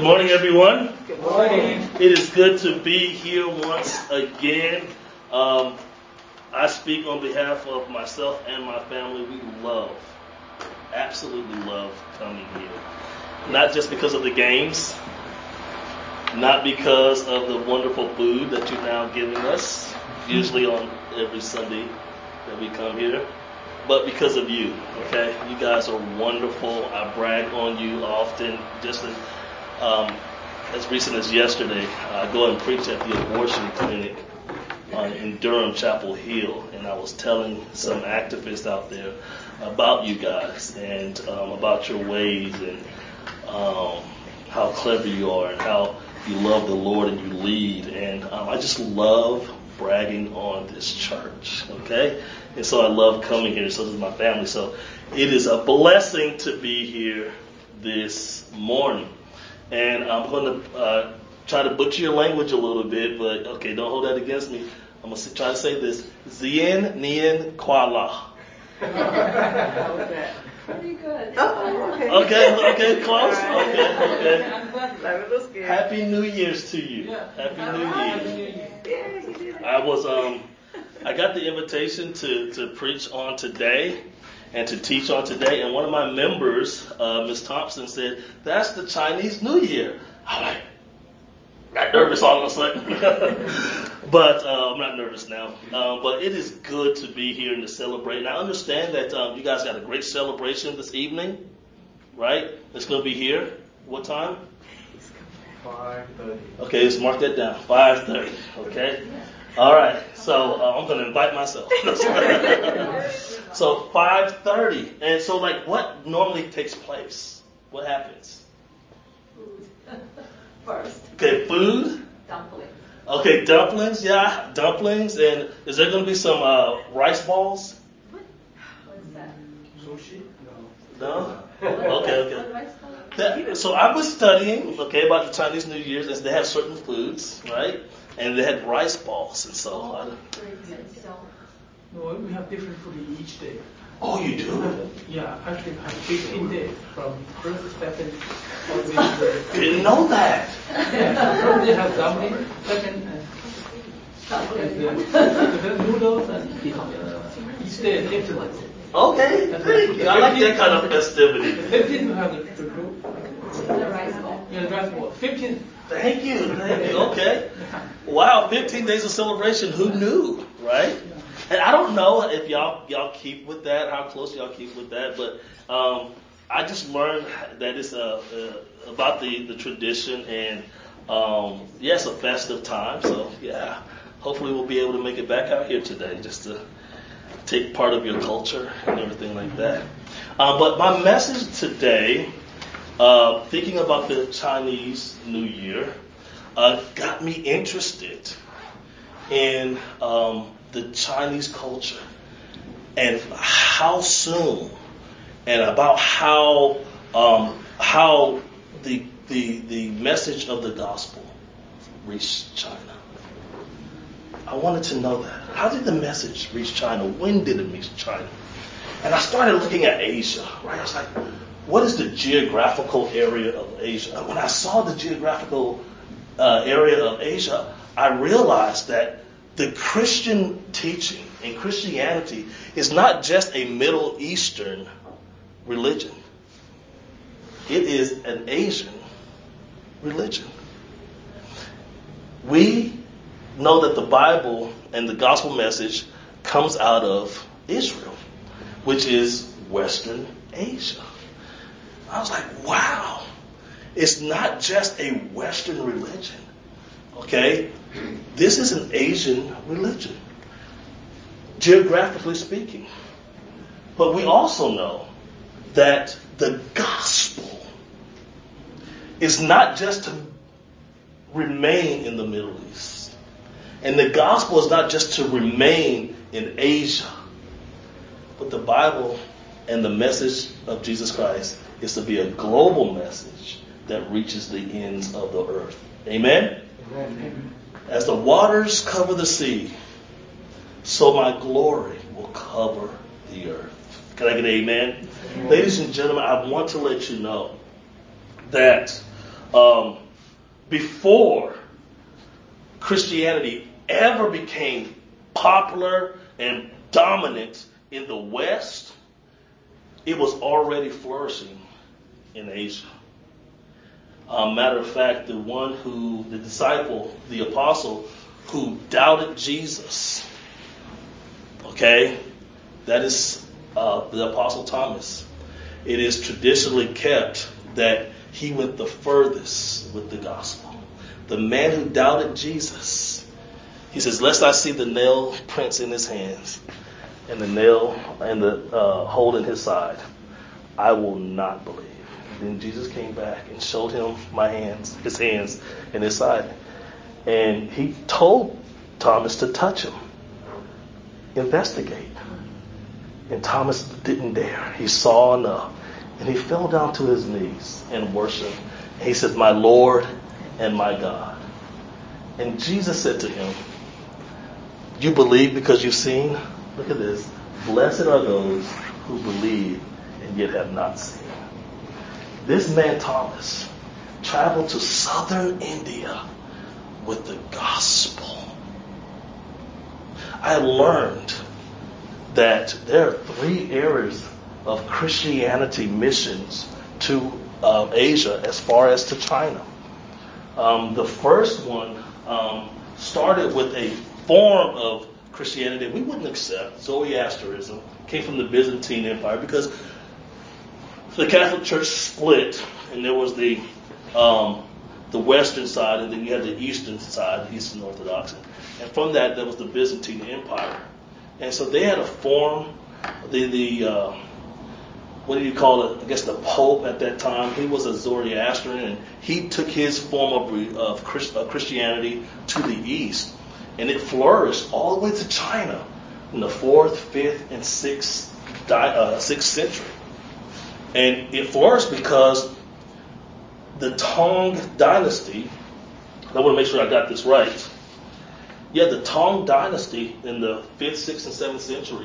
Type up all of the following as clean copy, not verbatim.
Good morning, everyone. Good morning. It is good to be here once again. I speak on behalf of myself and my family. We absolutely love coming here. Not just because of the games, not because of the wonderful food that you're now giving us, usually on every Sunday that we come here, but because of you, okay? You guys are wonderful. I brag on you often. Just as recent as yesterday, I go and preach at the abortion clinic in Durham, Chapel Hill, and I was telling some activists out there about you guys and about your ways and how clever you are and how you love the Lord and you lead. And I just love bragging on this church, okay? And so I love coming here. So does my family. So it is a blessing to be here this morning. And I'm going to try to butcher your language a little bit, but okay, don't hold that against me. I'm going to try to say this. Zien Nien Kuala. Pretty good. Okay, close. Okay. That was good. Happy New Year's to you. Yeah. Happy New Year's. Yeah, you did it. I got the invitation to preach on today and to teach on today, and one of my members, Ms. Thompson, said, "That's the Chinese New Year." I'm got nervous all of a sudden. But I'm not nervous now. But it is good to be here and to celebrate. And I understand that you guys got a great celebration this evening, right? It's going to be here. What time? 5:30. Okay, let's mark that down. 5:30. Okay. All right. So I'm going to invite myself. So 5:30. And so, what normally takes place? What happens? Food. First. Okay, food. Dumplings. Okay, dumplings. Yeah, dumplings. And is there going to be some rice balls? What's that? Sushi? No. Okay. What rice ball? So I was studying, about the Chinese New Year's, and they have certain foods, right? And they had rice balls, and so. No, we have different food each day. Oh, you do? Yeah, actually have 15 days from first, second, all the way to the Didn't know that. Yeah, first they have dumpling, second and noodles, and each day different. Okay, thank you. I like that kind of festivity. 15 we have the group. The rice ball. Yeah, rice ball. 15. Thank you. Okay. Wow, 15 days of celebration. Who knew, right? And I don't know if y'all keep with that, how close y'all keep with that, but I just learned that it's about the tradition, and it's a festive time. So yeah, hopefully we'll be able to make it back out here today just to take part of your culture and everything like that. But my message today, thinking about the Chinese New Year, got me interested in the Chinese culture and how soon and about how the message of the gospel reached China. I wanted to know that. How did the message reach China? When did it reach China? And I started looking at Asia, right? I was like, what is the geographical area of Asia? And when I saw the geographical area of Asia, I realized that the Christian teaching and Christianity is not just a Middle Eastern religion. It is an Asian religion. We know that the Bible and the gospel message comes out of Israel, which is Western Asia. I was like, wow, it's not just a Western religion, okay? This is an Asian religion, geographically speaking. But we also know that the gospel is not just to remain in the Middle East. And the gospel is not just to remain in Asia. But the Bible and the message of Jesus Christ is to be a global message that reaches the ends of the earth. Amen? Amen. As the waters cover the sea, so my glory will cover the earth. Can I get an amen? Ladies and gentlemen, I want to let you know that before Christianity ever became popular and dominant in the West, it was already flourishing in Asia. Matter of fact, the disciple, the apostle, who doubted Jesus, okay, that is the apostle Thomas. It is traditionally kept that he went the furthest with the gospel. The man who doubted Jesus, he says, lest I see the nail prints in his hands and the nail and the hole in his side, I will not believe. Then Jesus came back and showed him his hands and his side. And he told Thomas to touch him. Investigate. And Thomas didn't dare. He saw enough. And he fell down to his knees and worshiped. And he said, my Lord and my God. And Jesus said to him, you believe because you've seen? Look at this. Blessed are those who believe and yet have not seen. This man Thomas traveled to southern India with the gospel. I learned that there are 3 areas of Christianity missions to Asia as far as to China. The first one started with a form of Christianity that we wouldn't accept, Zoroastrianism, came from the Byzantine Empire because the Catholic Church split, and there was the western side, and then you had the eastern side, the Eastern Orthodox. And from that, there was the Byzantine Empire. And so they had a form, what do you call it? I guess the Pope at that time, he was a Zoroastrian, and he took his form of Christianity to the east. And it flourished all the way to China in the 4th, 5th, and 6th century. And it flourished because the Tang Dynasty, I want to make sure I got this right. Yeah, the Tang Dynasty in the 5th, 6th, and 7th century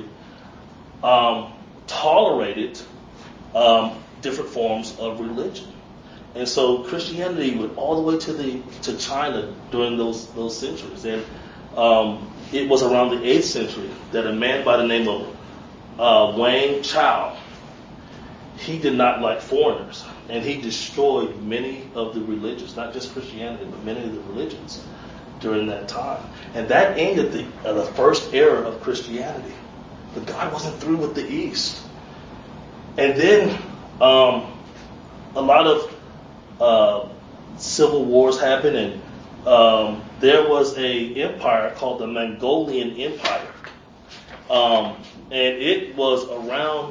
tolerated different forms of religion. And so Christianity went all the way to China during those centuries. And it was around the 8th century that a man by the name of Wang Chao, he did not like foreigners, and he destroyed many of the religions, not just Christianity, but many of the religions during that time. And that ended the first era of Christianity. But God wasn't through with the East. And then a lot of civil wars happened, and there was an empire called the Mongolian Empire. And it was around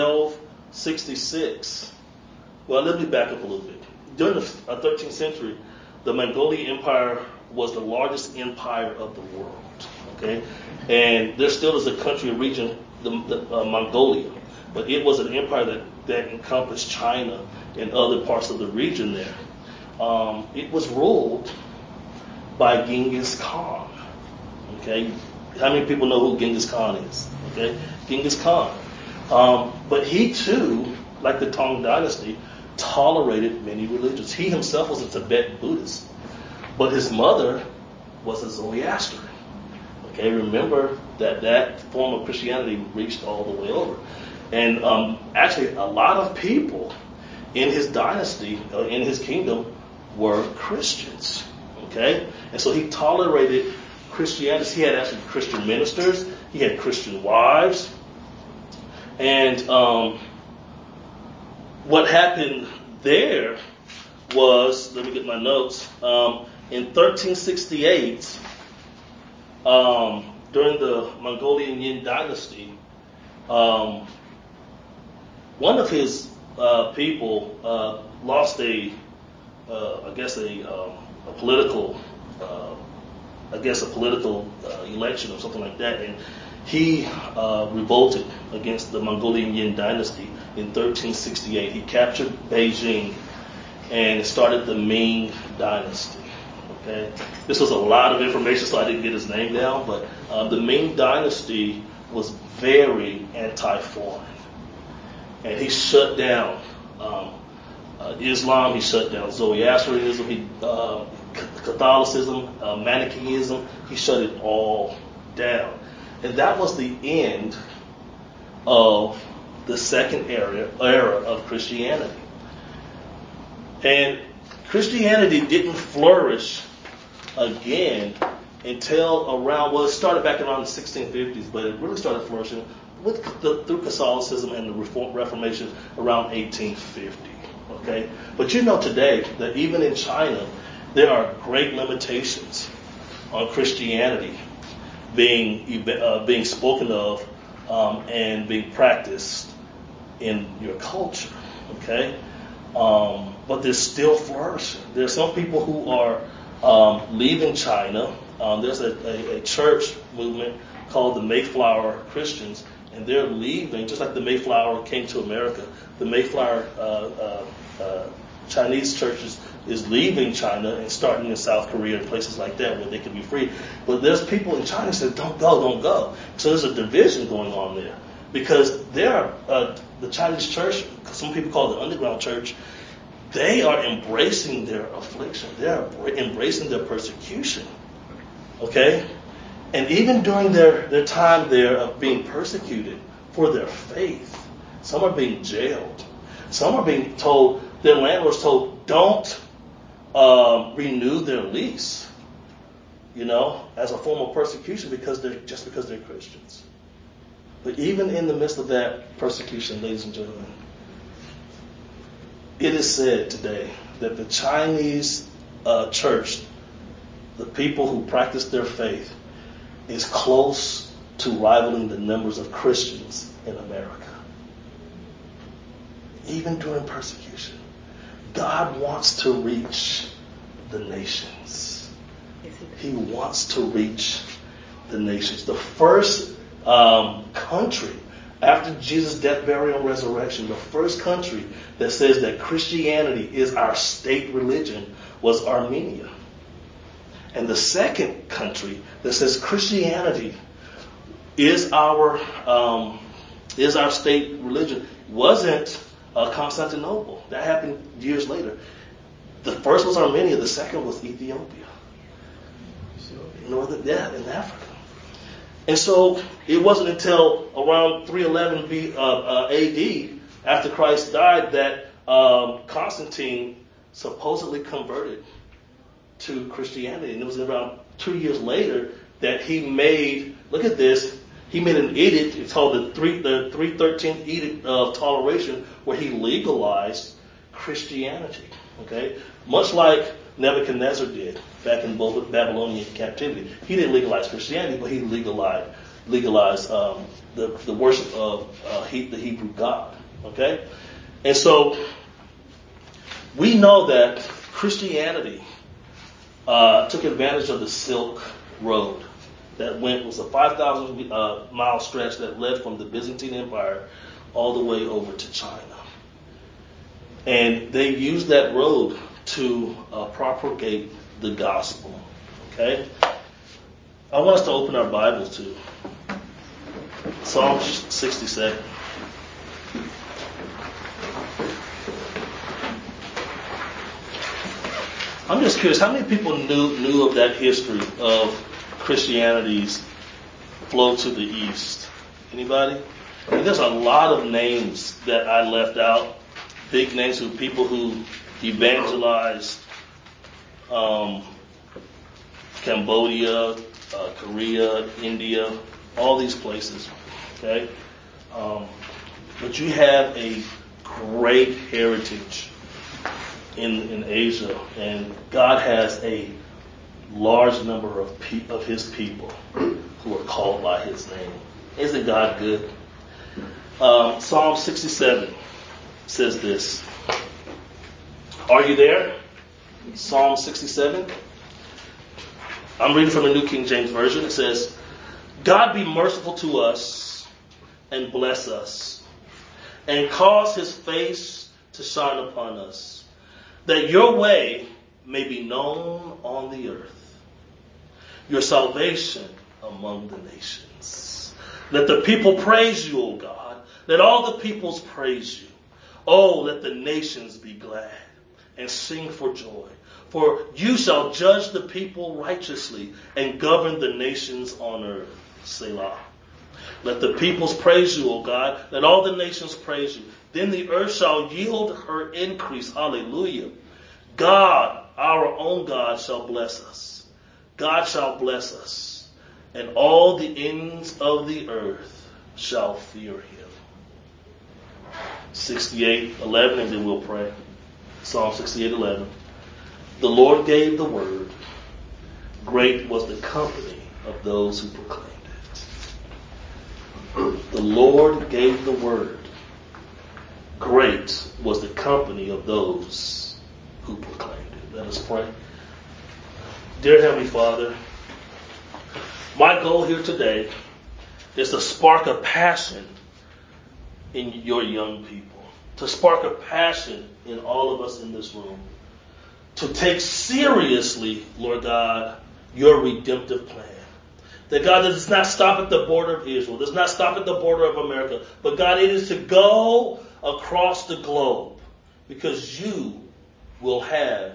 1266. Well, let me back up a little bit. During the 13th century, the Mongolian Empire was the largest empire of the world. Okay, and there still is a country, a region, the Mongolia, but it was an empire that encompassed China and other parts of the region there. It was ruled by Genghis Khan. Okay, how many people know who Genghis Khan is? Okay, Genghis Khan. But he too, like the Tang Dynasty, tolerated many religions. He himself was a Tibetan Buddhist, but his mother was a Zoroastrian. Okay, remember that form of Christianity reached all the way over. And actually, a lot of people in his dynasty, in his kingdom, were Christians. Okay, and so he tolerated Christianity. He had actually Christian ministers. He had Christian wives. And what happened there was, let me get my notes, in 1368, during the Mongolian Yin dynasty, one of his people lost a political election or something like that, and he revolted against the Mongolian Yin dynasty in 1368. He captured Beijing and started the Ming dynasty. Okay, this was a lot of information, so I didn't get his name down, but the Ming dynasty was very anti-foreign, and he shut down Islam, he shut down Zoroastrianism, Catholicism, Manichaeism, he shut it all down. And that was the end of the second era of Christianity. And Christianity didn't flourish again until around, well, it started back around the 1650s, but it really started flourishing through Catholicism and the Reformation around 1850. Okay, but you know today that even in China, there are great limitations on Christianity being spoken of and being practiced in your culture. Okay, but they're still flourishing. There's some people who are leaving China. There's a church movement called the Mayflower Christians, and they're leaving, just like the Mayflower came to America. The Mayflower Chinese churches is leaving China and starting in South Korea and places like that where they can be free. But there's people in China who say, don't go. So there's a division going on there. Because the Chinese church, some people call it the underground church, they are embracing their affliction. They are embracing their persecution. Okay? And even during their time there of being persecuted for their faith, some are being jailed. Some are being told, their landlords told, don't renew their lease, as a form of persecution because they're Christians. But even in the midst of that persecution, ladies and gentlemen, it is said today that the Chinese church, the people who practice their faith, is close to rivaling the numbers of Christians in America. Even during persecution, God wants to reach the nations. He wants to reach the nations. The first country after Jesus' death, burial, and resurrection, the first country that says that Christianity is our state religion was Armenia. And the second country that says Christianity is our state religion wasn't Constantinople. That happened years later. The first was Armenia. The second was Ethiopia. In Africa. And so it wasn't until around 311 AD, after Christ died, that Constantine supposedly converted to Christianity. And it was around 2 years later that he made, look at this, he made an edict. It's called the 313 Edict of Toleration, where he legalized Christianity. Okay, much like Nebuchadnezzar did back in Babylonian captivity. He didn't legalize Christianity, but he legalized the worship of the Hebrew God. Okay, and so we know that Christianity took advantage of the Silk Road. That was a 5,000 mile stretch that led from the Byzantine Empire all the way over to China. And they used that road to propagate the gospel. Okay? I want us to open our Bibles to Psalm 67. I'm just curious, how many people knew of that history of Christianity's flow to the east? Anybody? I mean, there's a lot of names that I left out. Big names of people who evangelized Cambodia, Korea, India, all these places. Okay? But you have a great heritage in Asia, and God has a large number of His people who are called by His name. Isn't God good? Psalm 67 says this. Are you there? Psalm 67. I'm reading from the New King James Version. It says, God be merciful to us and bless us, and cause His face to shine upon us, that your way may be known on the earth, your salvation among the nations. Let the people praise you, O God. Let all the peoples praise you. Oh, let the nations be glad and sing for joy. For you shall judge the people righteously and govern the nations on earth. Selah. Let the peoples praise you, O God. Let all the nations praise you. Then the earth shall yield her increase. Hallelujah. God, our own God, shall bless us. God shall bless us. And all the ends of the earth shall fear him. 68:11, and then we'll pray. Psalm 68:11. The Lord gave the word. Great was the company of those who proclaimed it. The Lord gave the word. Great was the company of those who proclaimed it. Let us pray. Dear Heavenly Father, my goal here today is to spark a passion in your young people, to spark a passion in all of us in this room, to take seriously, Lord God, your redemptive plan. That God does not stop at the border of Israel, does not stop at the border of America, but God, it is to go across the globe, because you will have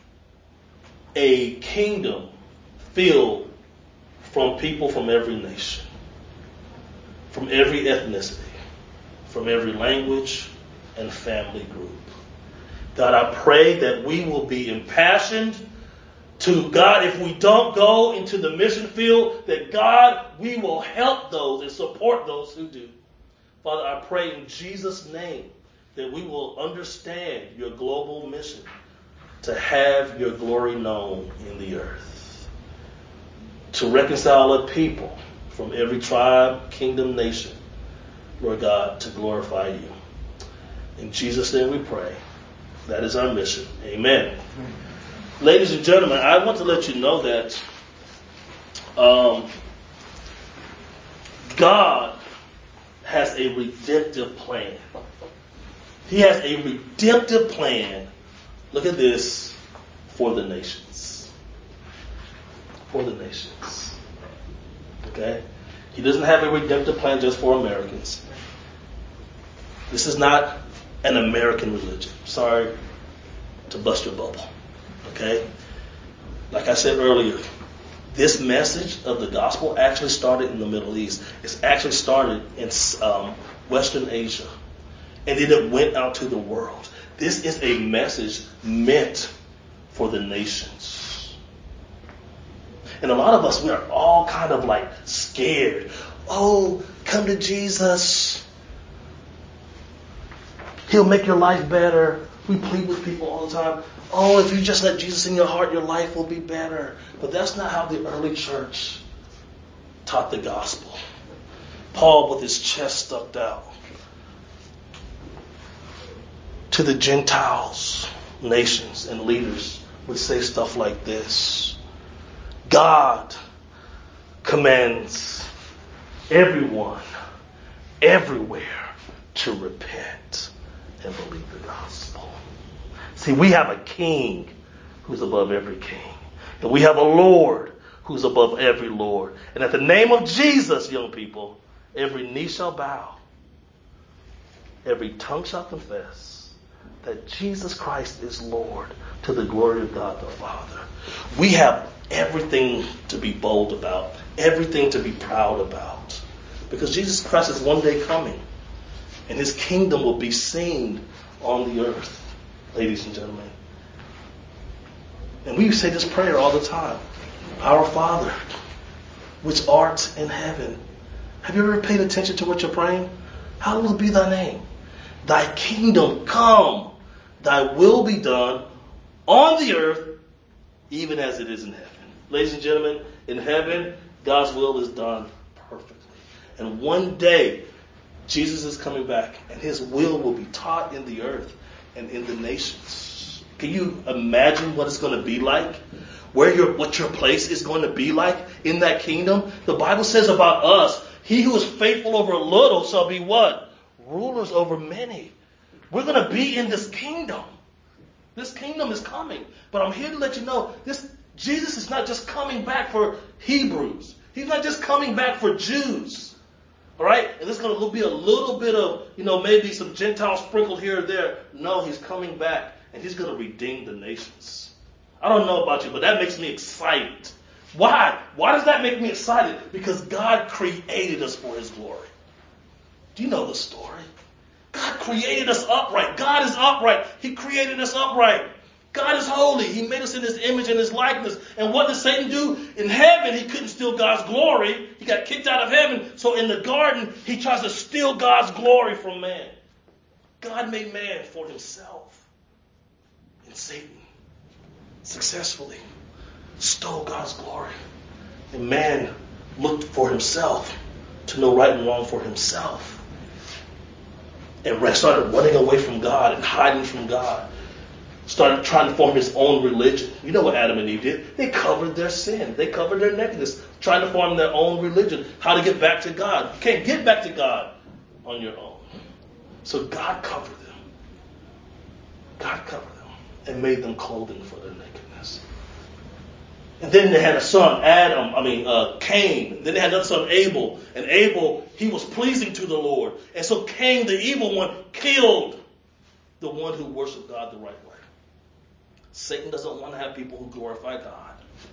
a kingdom filled from people from every nation, from every ethnicity, from every language and family group. God, I pray that we will be impassioned to, God, if we don't go into the mission field, that God, we will help those and support those who do. Father, I pray in Jesus' name that we will understand your global mission to have your glory known in the earth, to reconcile a people from every tribe, kingdom, nation, Lord God, to glorify you. In Jesus' name we pray. That is our mission. Amen. Ladies and gentlemen, I want to let you know that God has a redemptive plan. He has a redemptive plan. Look at this, for the nations. For the nations. Okay? He doesn't have a redemptive plan just for Americans. This is not an American religion. Sorry to bust your bubble. Okay? Like I said earlier, this message of the gospel actually started in the Middle East. It's actually started in Western Asia. And then it went out to the world. This is a message meant for the nations. And a lot of us, we are all kind of like scared. Oh, come to Jesus. He'll make your life better. We plead with people all the time. Oh, if you just let Jesus in your heart, your life will be better. But that's not how the early church taught the gospel. Paul, with his chest stuck out, to the Gentiles, nations, and leaders, would say stuff like this. God commands everyone, everywhere, to repent and believe the gospel. See, we have a king who's above every king. And we have a Lord who's above every Lord. And at the name of Jesus, young people, every knee shall bow. Every tongue shall confess that Jesus Christ is Lord, to the glory of God the Father. We have everything to be bold about, everything to be proud about, because Jesus Christ is one day coming, and his kingdom will be seen on the earth, ladies and gentlemen. And we say this prayer all the time. Our Father, which art in heaven. Have you ever paid attention to what you're praying? Hallowed be thy name. Thy kingdom come. Thy will be done on the earth, even as it is in heaven. Ladies and gentlemen, in heaven, God's will is done perfectly. And one day, Jesus is coming back, and his will be taught in the earth and in the nations. Can you imagine what it's going to be like? What your place is going to be like in that kingdom? The Bible says about us, he who is faithful over a little shall be what? Rulers over many. We're going to be in this kingdom. This kingdom is coming. But I'm here to let you know, Jesus is not just coming back for Hebrews. He's not just coming back for Jews. All right? And there's going to be a little bit of, maybe some Gentiles sprinkled here or there. No, he's coming back, and he's going to redeem the nations. I don't know about you, but that makes me excited. Why? Why does that make me excited? Because God created us for his glory. Do you know the story? God created us upright. God is upright. He created us upright. God is holy. He made us in his image and his likeness. And what did Satan do? In heaven, he couldn't steal God's glory. He got kicked out of heaven. So in the garden, he tries to steal God's glory from man. God made man for himself. And Satan successfully stole God's glory. And man looked for himself to know right and wrong for himself. And started running away from God and hiding from God. Started trying to form his own religion. You know what Adam and Eve did? They covered their sin. They covered their nakedness. Trying to form their own religion. How to get back to God. You can't get back to God on your own. So God covered them. God covered them. And made them clothing for their nakedness. And then they had a son, Cain. Then they had another son, Abel. And Abel, he was pleasing to the Lord. And so Cain, the evil one, killed the one who worshiped God the right way. Satan doesn't want to have people who glorify God.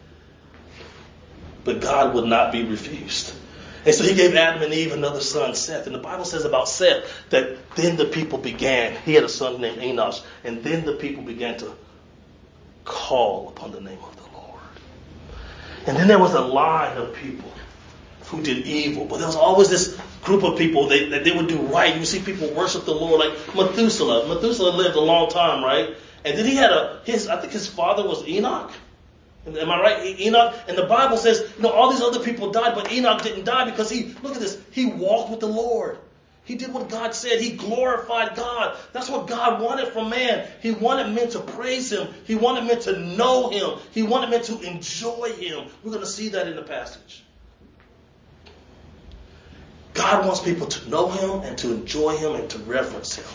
But God would not be refused. And so he gave Adam and Eve another son, Seth. And the Bible says about Seth that then the people began. He had a son named Enosh. And then the people began to call upon the name of the Lord. And then there was a line of people who did evil. But there was always this group of people that they would do right. You see people worship the Lord like Methuselah. Methuselah lived a long time, right? And then he had I think his father was Enoch. Am I right? Enoch. And the Bible says, all these other people died, but Enoch didn't die because look at this, he walked with the Lord. He did what God said. He glorified God. That's what God wanted from man. He wanted men to praise him. He wanted men to know him. He wanted men to enjoy him. We're going to see that in the passage. God wants people to know him and to enjoy him and to reverence him.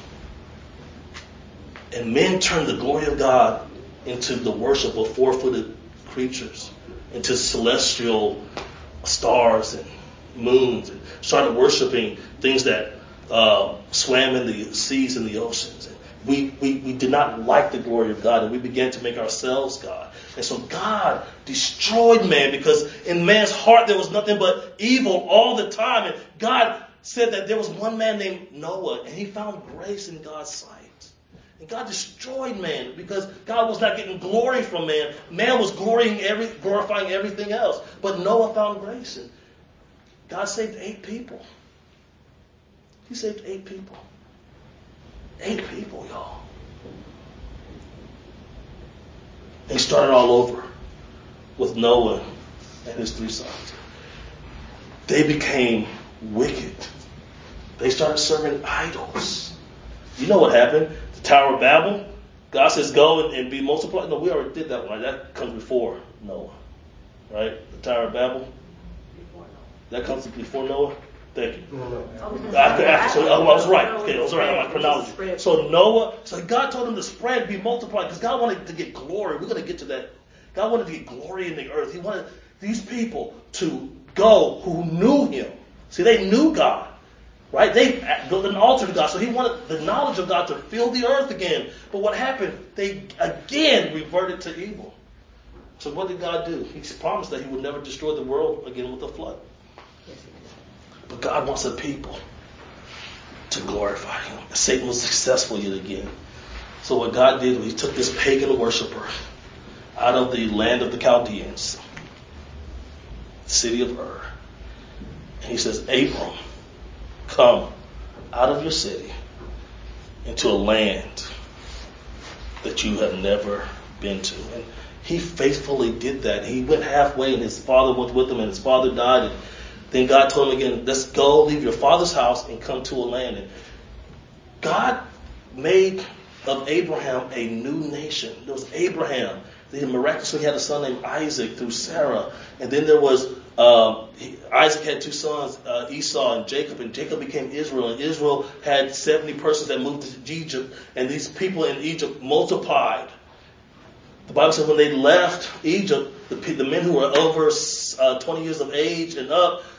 And men turned the glory of God into the worship of four-footed creatures, into celestial stars and moons, and started worshiping things that swam in the seas and the oceans. And we did not like the glory of God, and we began to make ourselves God. And so God destroyed man because in man's heart there was nothing but evil all the time. And God said that there was one man named Noah, and he found grace in God's sight. And God destroyed man because God was not getting glory from man. Man was glorifying everything else. But Noah found grace. And God saved 8 people. He saved 8 people. 8 people, y'all. And he started all over with Noah and his 3 sons. They became wicked. They started serving idols. You know what happened? The Tower of Babel. God says, go and be multiplied. No, we already did that one. Right? That comes before Noah. Right? The Tower of Babel. That comes before Noah. Thank you. I was right. Okay, I was right on my chronology. So God told him to spread, be multiplied, because God wanted to get glory. We're going to get to that. God wanted to get glory in the earth. He wanted these people to go who knew him. See, they knew God. Right? They built an altar to God. So he wanted the knowledge of God to fill the earth again. But what happened? They again reverted to evil. So what did God do? He promised that he would never destroy the world again with a flood. But God wants a people to glorify him. Satan was successful yet again. So what God did was he took this pagan worshiper out of the land of the Chaldeans, the city of Ur. And he says, Abram, come out of your city into a land that you have never been to. And he faithfully did that. He went halfway and his father went with him and his father died. And then God told him again, let's go, leave your father's house and come to a land. And God made of Abraham a new nation. There was Abraham. Then miraculously had a son named Isaac through Sarah. And then there was Isaac had 2 sons, Esau and Jacob became Israel. And Israel had 70 persons that moved to Egypt. And these people in Egypt multiplied. The Bible says when they left Egypt, the men who were over 20 years of age and up,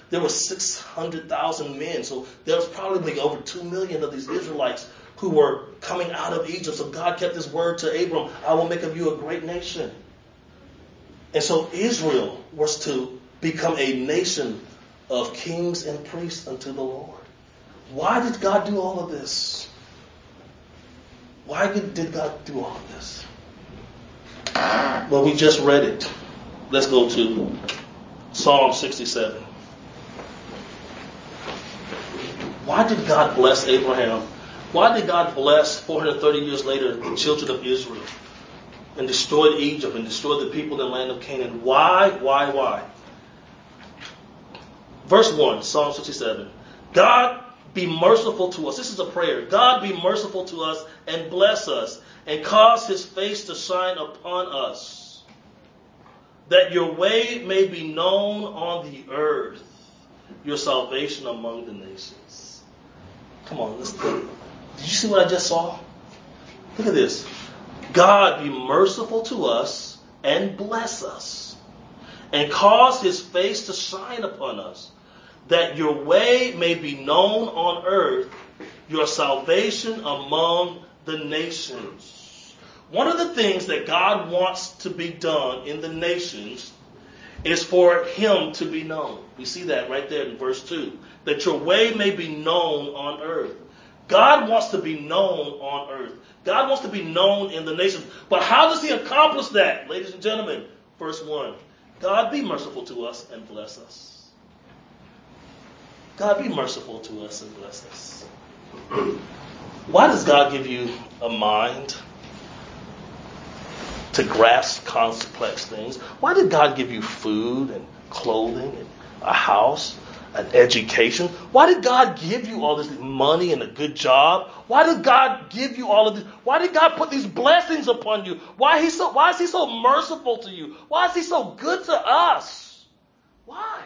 there were 600,000 men. So there was probably over 2 million of these Israelites who were coming out of Egypt. So God kept his word to Abram, I will make of you a great nation. And so Israel was to become a nation of kings and priests unto the Lord. Why did God do all of this? Why did God do all of this? Well, we just read it. Let's go to Psalm 67. Why did God bless Abraham? Why did God bless 430 years later the children of Israel and destroyed Egypt and destroyed the people in the land of Canaan? Why? Verse 1, Psalm 67. God be merciful to us. This is a prayer. God be merciful to us and bless us and cause his face to shine upon us, that your way may be known on the earth, your salvation among the nations. Come on, let's look. Did you see what I just saw? Look at this. God be merciful to us and bless us and cause his face to shine upon us, that your way may be known on earth, your salvation among the nations. One of the things that God wants to be done in the nations is for him to be known. We see that right there in verse 2. That your way may be known on earth. God wants to be known on earth. God wants to be known in the nations. But how does he accomplish that, ladies and gentlemen? Verse 1. God be merciful to us and bless us. God be merciful to us and bless us. Why does God give you a mind to grasp complex things? Why did God give you food and clothing and a house, an education? Why did God give you all this money and a good job? Why did God give you all of this? Why did God put these blessings upon you? Why is he so merciful to you? Why is he so good to us? Why?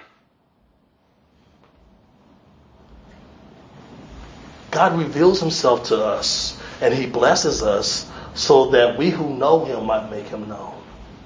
God reveals himself to us and he blesses us so that we who know him might make him known.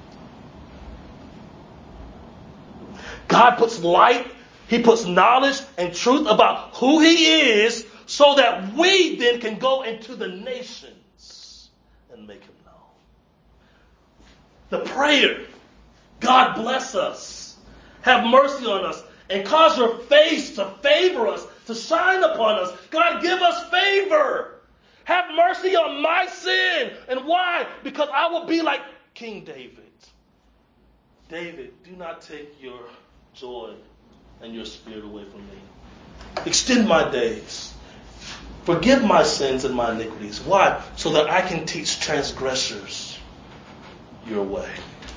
God puts light, he puts knowledge and truth about who he is so that we then can go into the nations and make him known. The prayer, God bless us, have mercy on us, and cause your face to favor us, to shine upon us. God, give us favor. Have mercy on my sin. And why? Because I will be like King David. David, do not take your joy and your spirit away from me. Extend my days. Forgive my sins and my iniquities. Why? So that I can teach transgressors your way.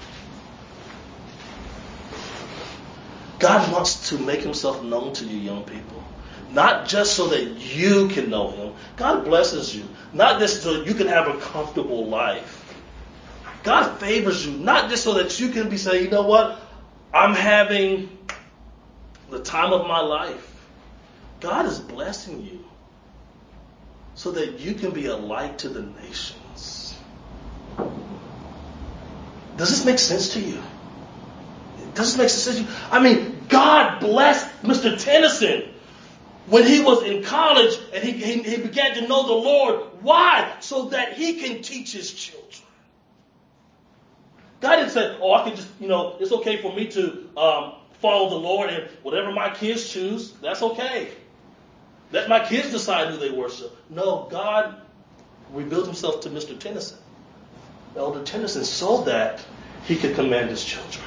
God wants to make himself known to you, young people. Not just so that you can know him. God blesses you. Not just so that you can have a comfortable life. God favors you. Not just so that you can be saying, you know what? I'm having the time of my life. God is blessing you so that you can be a light to the nations. Does this make sense to you? Does this make sense to you? I mean, God blessed Mr. Tennyson when he was in college and he began to know the Lord. Why? So that he can teach his children. God didn't say, oh, I can just, it's okay for me to follow the Lord and whatever my kids choose, that's okay. Let my kids decide who they worship. No, God revealed himself to Mr. Tennyson, Elder Tennyson, so that he could command his children.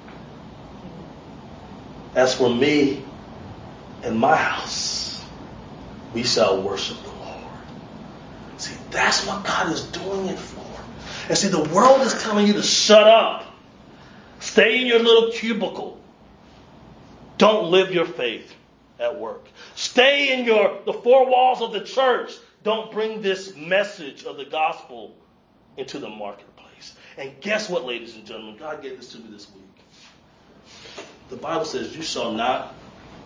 As for me and my house, we shall worship the Lord. See, that's what God is doing it for. And see, the world is telling you to shut up. Stay in your little cubicle. Don't live your faith at work. Stay in the four walls of the church. Don't bring this message of the gospel into the marketplace. And guess what, ladies and gentlemen? God gave this to me this week. The Bible says, you shall not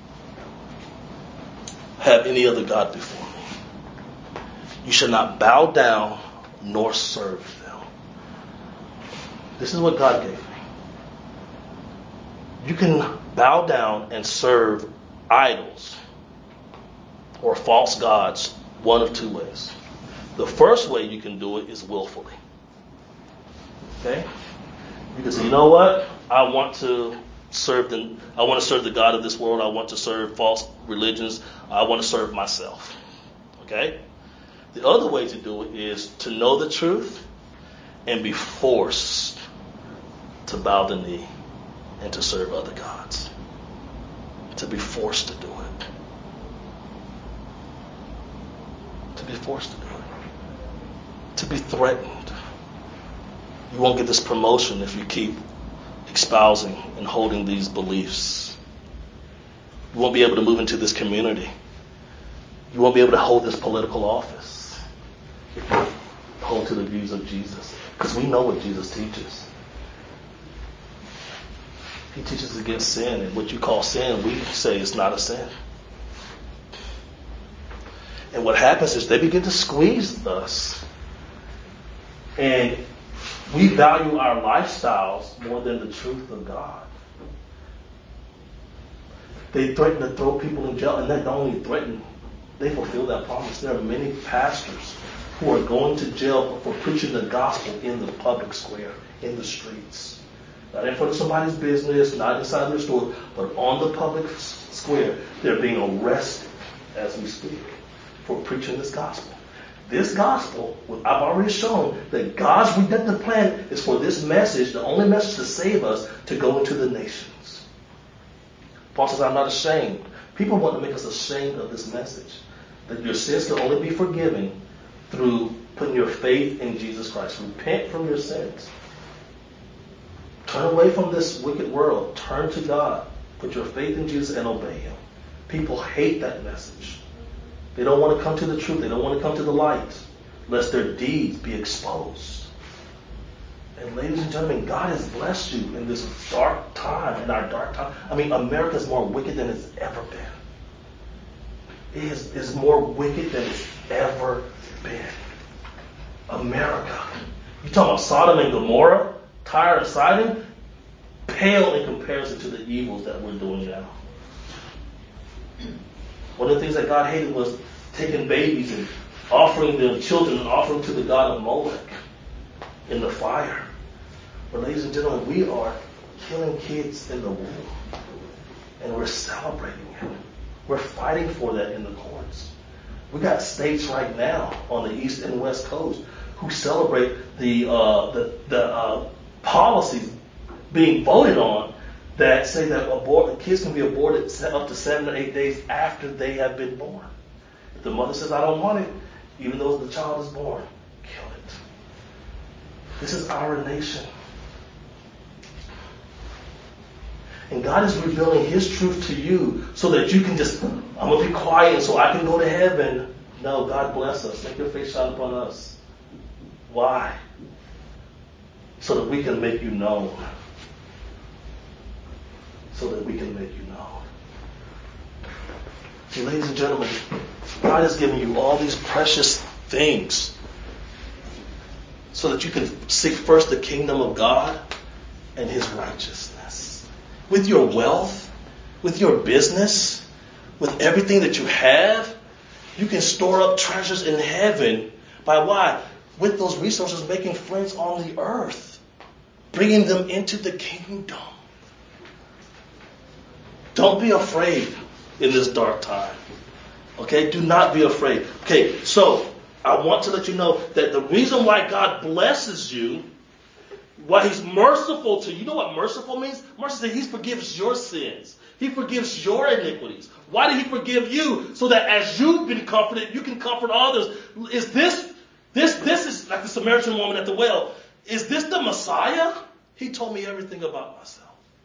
have any other God before me. You shall not bow down nor serve them. This is what God gave me. You can bow down and serve idols or false gods one of two ways. The first way you can do it is willfully. Okay? You can say, you know what? I want to serve the God of this world. I want to serve false religions. I want to serve myself. Okay? The other way to do it is to know the truth and be forced to bow the knee and to serve other gods. To be forced to do it. To be forced to do it. To be threatened. You won't get this promotion if you keep espousing and holding these beliefs. You won't be able to move into this community. You won't be able to hold this political office if you hold to the views of Jesus. Because we know what Jesus teaches. He teaches against sin, and what you call sin, we say is not a sin. And what happens is they begin to squeeze us. And we value our lifestyles more than the truth of God. They threaten to throw people in jail, and they don't only threaten, they fulfill that promise. There are many pastors who are going to jail for preaching the gospel in the public square, in the streets. Not in front of somebody's business, not inside their store, but on the public square. They're being arrested as we speak for preaching this gospel. This gospel, I've already shown that God's redemptive plan is for this message, the only message to save us, to go into the nations. Paul says, I'm not ashamed. People want to make us ashamed of this message. That your sins can only be forgiven through putting your faith in Jesus Christ. Repent from your sins. Turn away from this wicked world. Turn to God. Put your faith in Jesus and obey Him. People hate that message. They don't want to come to the truth. They don't want to come to the light, lest their deeds be exposed. And ladies and gentlemen, God has blessed you in this dark time, in our dark time. I mean, America is more wicked than it's ever been. It is more wicked than it's ever been. America. You talk about Sodom and Gomorrah, Tyre and Sidon, pale in comparison to the evils that we're doing now. One of the things that God hated was taking babies and offering them children and offering to the god of Molech in the fire. But ladies and gentlemen, we are killing kids in the womb. And we're celebrating it. We're fighting for that in the courts. We got states right now on the East and West Coast who celebrate the policies being voted on that say that kids can be aborted up to 7 or 8 days after they have been born. If the mother says, I don't want it, even though the child is born, kill it. This is our nation. And God is revealing His truth to you so that you can just, I'm going to be quiet so I can go to heaven. No, God bless us. Make your face shine upon us. Why? So that we can make you known. So that we can make you known. See, ladies and gentlemen, God has given you all these precious things so that you can seek first the kingdom of God and His righteousness. With your wealth, with your business, with everything that you have, you can store up treasures in heaven by why? With those resources, making friends on the earth, bringing them into the kingdom. Don't be afraid in this dark time. Okay? Do not be afraid. Okay, so I want to let you know that the reason why God blesses you, why He's merciful to you. You know what merciful means? Mercy says He forgives your sins. He forgives your iniquities. Why did He forgive you? So that as you've been comforted, you can comfort others. Is this is like the Samaritan woman at the well. Is this the Messiah? He told me everything about myself.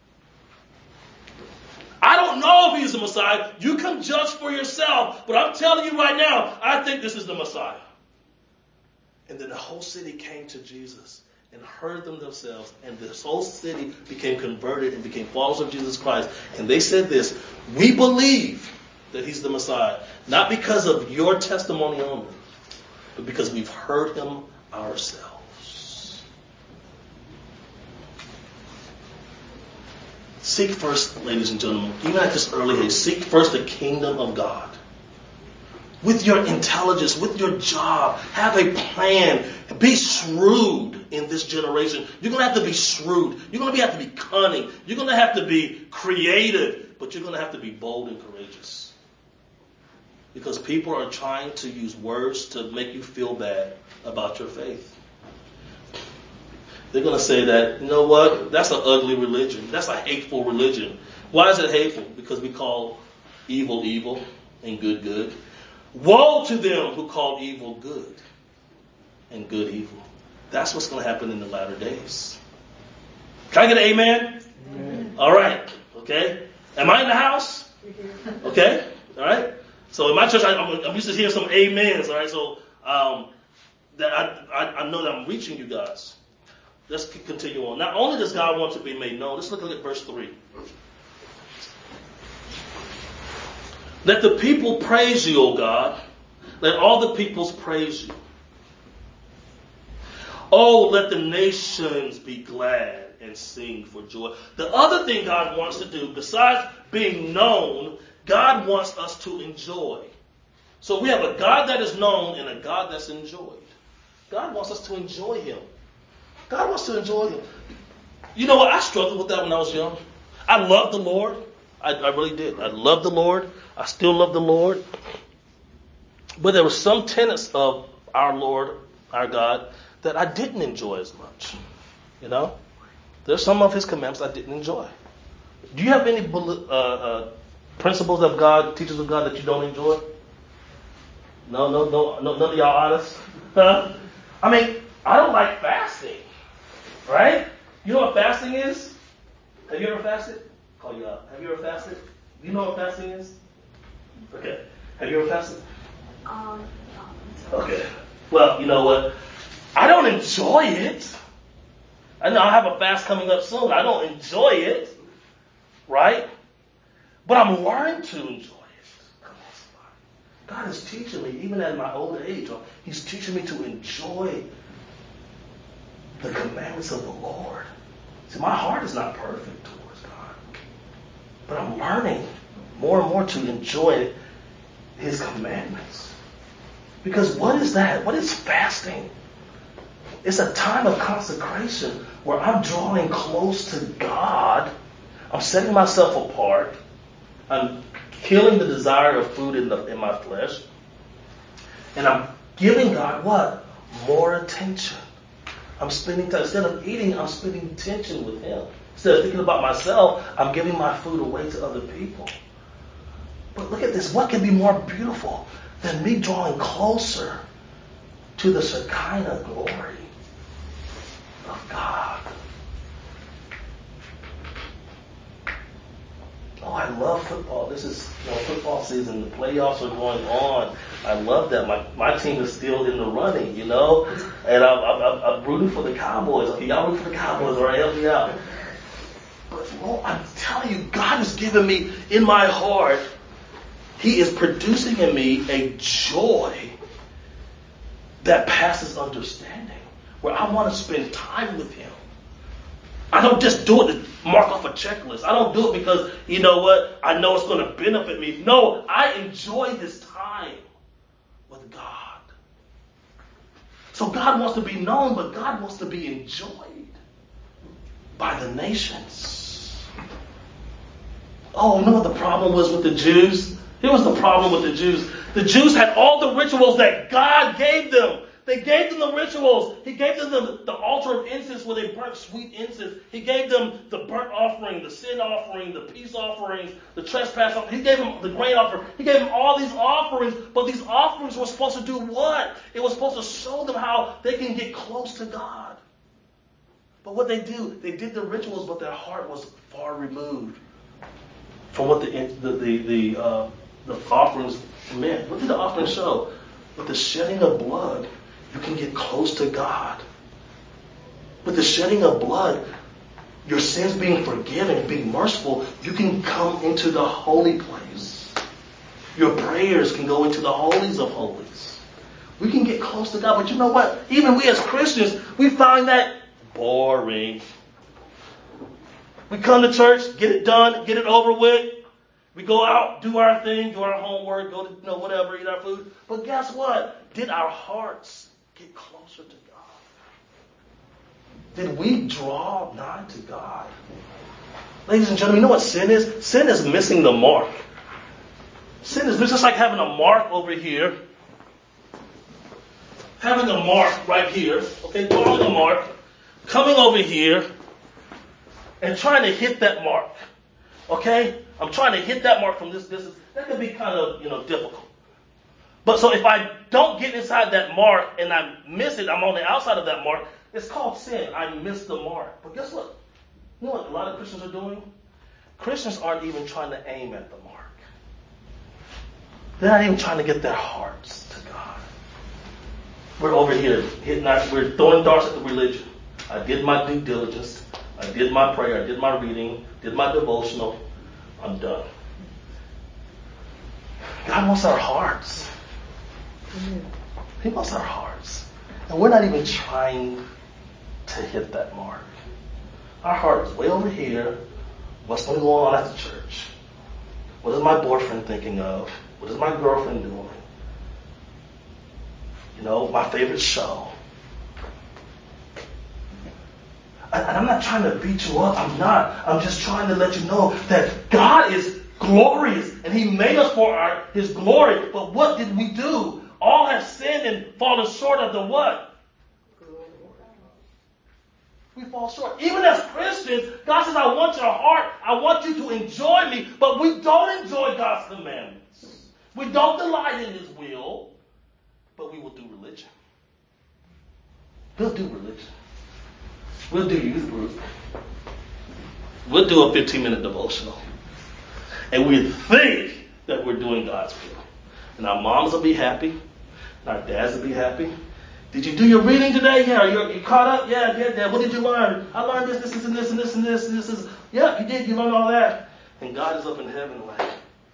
I don't know if He's the Messiah. You can judge for yourself. But I'm telling you right now, I think this is the Messiah. And then the whole city came to Jesus and heard them themselves. And this whole city became converted and became followers of Jesus Christ. And they said this, we believe that He's the Messiah. Not because of your testimony only, but because we've heard Him ourselves. Seek first, ladies and gentlemen, even at this early age, seek first the kingdom of God. With your intelligence, with your job, have a plan. Be shrewd in this generation. You're going to have to be shrewd. You're going to have to be cunning. You're going to have to be creative. But you're going to have to be bold and courageous. Because people are trying to use words to make you feel bad about your faith. They're going to say that, you know what, that's an ugly religion. That's a hateful religion. Why is it hateful? Because we call evil evil and good good. Woe to them who call evil good and good evil. That's what's going to happen in the latter days. Can I get an amen? Amen. All right. Okay. Am I in the house? Okay. All right. So in my church, I'm used to hearing some amens. All right. So that I know that I'm reaching you guys. Let's continue on. Not only does God want to be made known, let's look at verse 3. Let the people praise you, O God. Let all the peoples praise you. Oh, let the nations be glad and sing for joy. The other thing God wants to do, besides being known, God wants us to enjoy. So we have a God that is known and a God that's enjoyed. God wants us to enjoy Him. God wants to enjoy Him. You know what? I struggled with that when I was young. I loved the Lord. I really did. I loved the Lord. I still love the Lord. But there were some tenets of our Lord, our God, that I didn't enjoy as much. You know? There's some of His commandments I didn't enjoy. Do you have any principles of God, teachings of God that you don't enjoy? No, none of y'all honest? Huh? I mean, I don't like fasting. Right? You know what fasting is? Have you ever fasted? Call you out. Have you ever fasted? Do you know what fasting is? Okay. Have you ever fasted? Okay. Well, you know what? I don't enjoy it. I know I have a fast coming up soon. I don't enjoy it. Right? But I'm learning to enjoy it. Come on, somebody. God is teaching me, even at my old age, He's teaching me to enjoy the commandments of the Lord. See, my heart is not perfect towards God. But I'm learning more and more to enjoy His commandments. Because what is that? What is fasting? It's a time of consecration where I'm drawing close to God. I'm setting myself apart. I'm killing the desire of food in my flesh. And I'm giving God what? More attention. I'm spending time. Instead of eating, I'm spending attention with Him. Instead of thinking about myself, I'm giving my food away to other people. But look at this. What can be more beautiful than me drawing closer to the Shekinah glory of God? Oh, I love football. This is football season. The playoffs are going on. I love that. My team is still in the running, you know. And I'm rooting for the Cowboys. Okay, y'all root for the Cowboys, all right? Help me out. But Lord, I'm telling you, God has given me in my heart. He is producing in me a joy that passes understanding, where I want to spend time with Him. I don't just do it to mark off a checklist. I don't do it because, you know what, I know it's going to benefit me. No, I enjoy this time with God. So God wants to be known, but God wants to be enjoyed by the nations. Oh, you know what the problem was with the Jews? Here was the problem with the Jews. The Jews had all the rituals that God gave them. They gave them the rituals. He gave them the altar of incense where they burnt sweet incense. He gave them the burnt offering, the sin offering, the peace offerings, the trespass offering. He gave them the grain offering. He gave them all these offerings, but these offerings were supposed to do what? It was supposed to show them how they can get close to God. But what they did the rituals, but their heart was far removed from what the offerings meant. What did the offerings show? With the shedding of blood, you can get close to God. With the shedding of blood, your sins being forgiven, being merciful, you can come into the holy place. Your prayers can go into the holies of holies. We can get close to God, but you know what? Even we as Christians, we find that boring. We come to church, get it done, get it over with. We go out, do our thing, do our homework, go to whatever, eat our food. But guess what? Did our hearts get closer to God? Did we draw nigh to God? Ladies and gentlemen, you know what sin is? Sin is missing the mark. Sin is just like having a mark over here. Having a mark right here. Okay, drawing a mark. Coming over here. And trying to hit that mark. Okay? I'm trying to hit that mark from this distance. That can be kind of, difficult. But so if I don't get inside that mark and I miss it, I'm on the outside of that mark, it's called sin. I missed the mark. But guess what? You know what a lot of Christians are doing? Christians aren't even trying to aim at the mark. They're not even trying to get their hearts to God. We're over here we're throwing darts at the religion. I did my due diligence. I did my prayer. I did my reading. Did my devotional. I'm done. God wants our hearts. He wants our hearts. And we're not even trying to hit that mark. Our heart is way over here. What's going on at the church? What is my boyfriend thinking of? What is my girlfriend doing? My favorite show. And I'm not trying to beat you up. I'm not. I'm just trying to let you know that God is glorious and He made us for His glory. But what did we do? All have sinned and fallen short of the what? We fall short. Even as Christians, God says, I want your heart. I want you to enjoy me. But we don't enjoy God's commandments. We don't delight in His will. But we will do religion. We'll do religion. We'll do youth group. We'll do a 15-minute devotional. And we think that we're doing God's will. And our moms will be happy. And our dads will be happy. Did you do your reading today? Yeah. You caught up? Yeah, Dad. What did you learn? I learned this, and this, and this, and this, and this. Yeah, you did. You learned all that. And God is up in heaven like,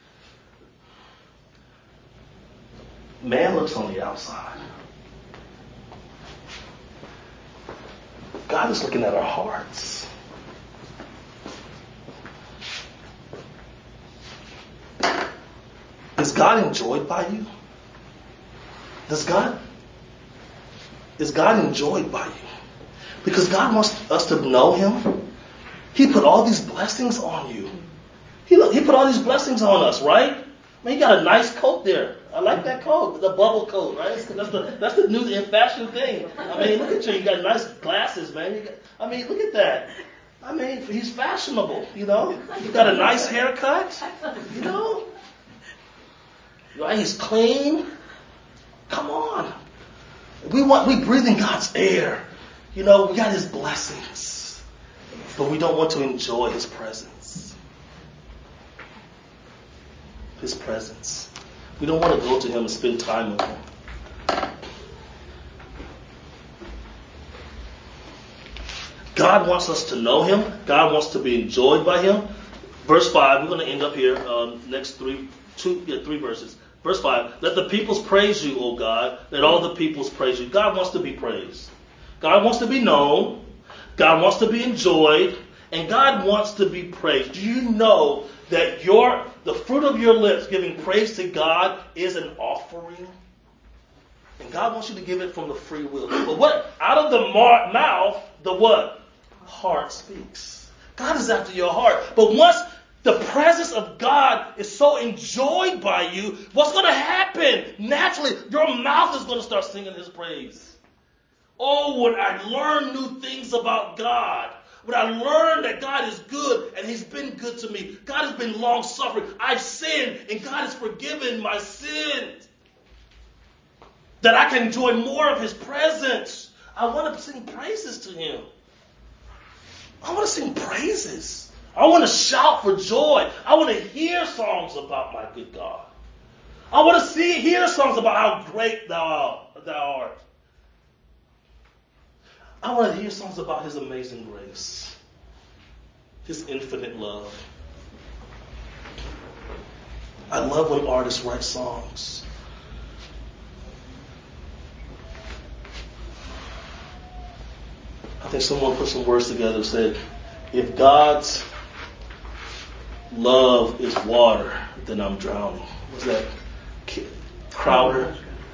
man looks on the outside. God is looking at our hearts. Is God enjoyed by you? Is God enjoyed by you? Because God wants us to know Him. He put all these blessings on you. He put all these blessings on us, right? Man, you got a nice coat there. I like that coat, the bubble coat, right? That's the new in fashion thing. I mean, look at you. You got nice glasses, man. Look at that. I mean, he's fashionable, You got a nice haircut, Right? He's clean. Come on. We breathe in God's air. We got His blessings. But we don't want to enjoy His presence. His presence. We don't want to go to Him and spend time with Him. God wants us to know Him. God wants to be enjoyed by Him. Verse 5, we're going to end up here, next three verses. Verse 5, let the peoples praise you, O God. Let all the peoples praise you. God wants to be praised. God wants to be known. God wants to be enjoyed. And God wants to be praised. Do you know that the fruit of your lips giving praise to God is an offering? And God wants you to give it from the free will. But what? Out of the mouth, the what? Heart speaks. God is after your heart. But once the presence of God is so enjoyed by you, what's going to happen? Naturally, your mouth is going to start singing His praise. Oh, when I learn new things about God. When I learn that God is good and He's been good to me. God has been long-suffering. I've sinned and God has forgiven my sins. That I can enjoy more of His presence. I want to sing praises to Him. I want to sing praises. I want to shout for joy. I want to hear songs about my good God. I want to hear songs about how great Thou art. I want to hear songs about His amazing grace. His infinite love. I love when artists write songs. I think someone put some words together and said, If God's love is water, then I'm drowning. Was that Crowder?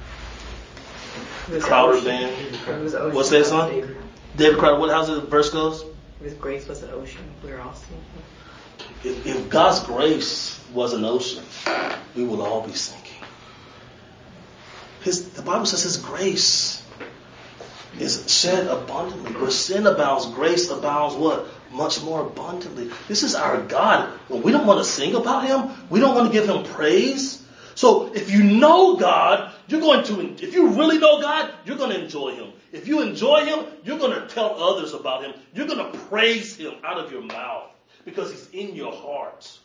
Crowder band? What's that song? David Crowder. How's the verse goes? His grace was an ocean. We're all sinking. If God's grace was an ocean, we will all be sinking. The Bible says His grace is shed abundantly. Where sin abounds, grace abounds what? Much more abundantly. This is our God. When we don't want to sing about Him, we don't want to give Him praise. So if you know God, if you really know God, you're going to enjoy Him. If you enjoy Him, you're going to tell others about Him. You're going to praise Him out of your mouth because He's in your heart.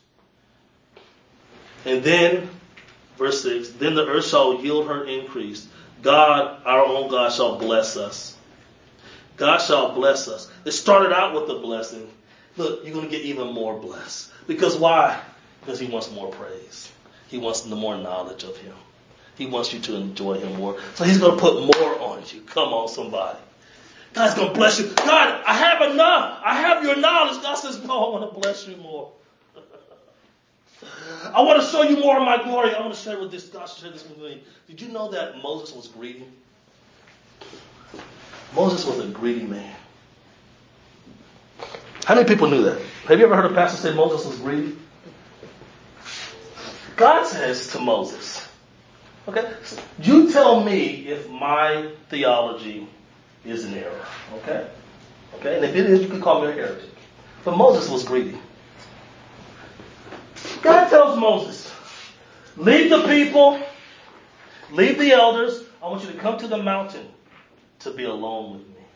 And then, verse 6, then the earth shall yield her increase. God, our own God, shall bless us. God shall bless us. It started out with a blessing. Look, you're going to get even more blessed. Because why? Because He wants more praise. He wants more knowledge of Him. He wants you to enjoy Him more. So He's going to put more on you. Come on, somebody. God's going to bless you. God, I have enough. I have your knowledge. God says, no, I want to bless you more. I want to show you more of my glory. I want to share with this. God shared this with me. Did you know that Moses was greedy? Moses was a greedy man. How many people knew that? Have you ever heard a pastor say Moses was greedy? God says to Moses, okay, you tell me if my theology is an error, okay? Okay, and if it is, you can call me a heretic. But Moses was greedy. God tells Moses, leave the people, leave the elders. I want you to come to the mountain to be alone with me.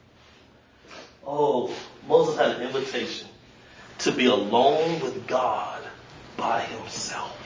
Oh, Moses had an invitation to be alone with God by himself.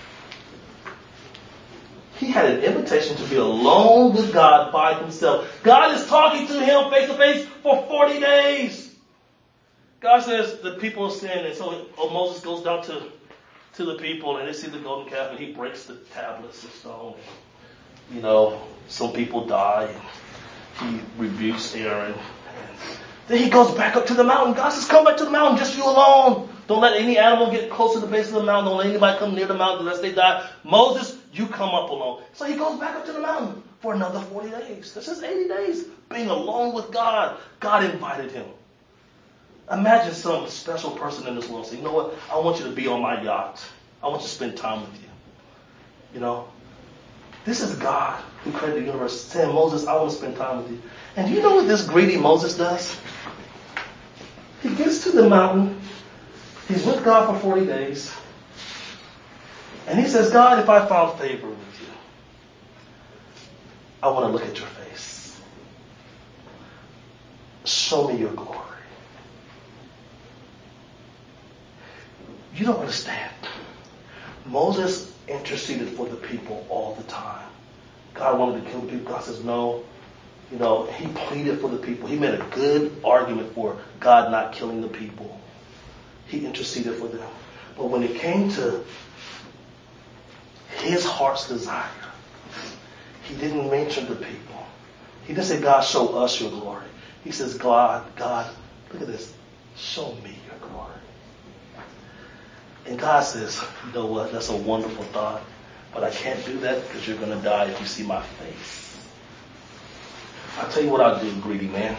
He had an invitation to be alone with God by himself. God is talking to him face to face for 40 days. God says the people are sin, and so Moses goes down to the people, and they see the golden calf, and he breaks the tablets of stone. You know, some people die, and he rebukes Aaron. Then he goes back up to the mountain. God says, come back to the mountain, just you alone. Don't let any animal get close to the base of the mountain. Don't let anybody come near the mountain unless they die. Moses, you come up alone. So he goes back up to the mountain for another 40 days. This is 80 days being alone with God. God invited him. Imagine some special person in this world saying, you know what? I want you to be on my yacht. I want you to spend time with you. You know? This is God who created the universe saying, Moses, I want to spend time with you. And do you know what this greedy Moses does? He gets to the mountain. He's with God for 40 days. And he says, God, if I found favor with you, I want to look at your face. Show me your glory. You don't understand. Moses interceded for the people all the time. God wanted to kill the people. God says, no. You know, he pleaded for the people. He made a good argument for God not killing the people. He interceded for them. But when it came to his heart's desire, he didn't mention the people. He didn't say, God, show us your glory. He says, God, look at this. Show me your glory. And God says, you know what? That's a wonderful thought. But I can't do that because you're going to die if you see my face. I'll tell you what I'll do, greedy man.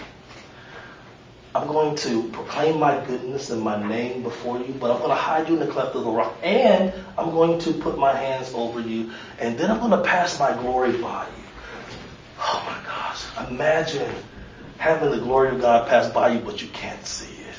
I'm going to proclaim my goodness and my name before you, but I'm going to hide you in the cleft of the rock. And I'm going to put my hands over you. And then I'm going to pass my glory by you. Oh my gosh. Imagine having the glory of God pass by you, but you can't see it.